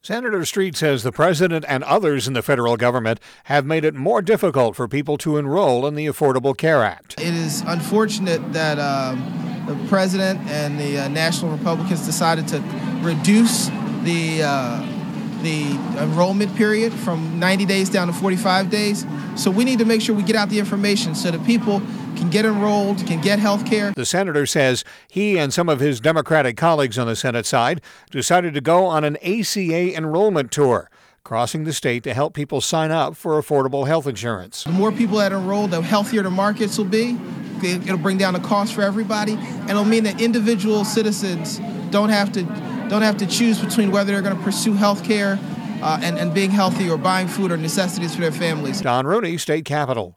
Senator Street says the president and others in the federal government have made it more difficult for people to enroll in the Affordable Care Act. It is unfortunate that the president and the National Republicans decided to reduce the enrollment period from 90 days down to 45 days. So we need to make sure we get out the information so that people can get enrolled, can get health care. The senator says he and some of his Democratic colleagues on the Senate side decided to go on an ACA enrollment tour, crossing the state to help people sign up for affordable health insurance. The more people that enroll, the healthier the markets will be. It'll bring down the cost for everybody, and it'll mean that individual citizens don't have to choose between whether they're going to pursue health care and being healthy or buying food or necessities for their families. Don Rooney, State Capitol.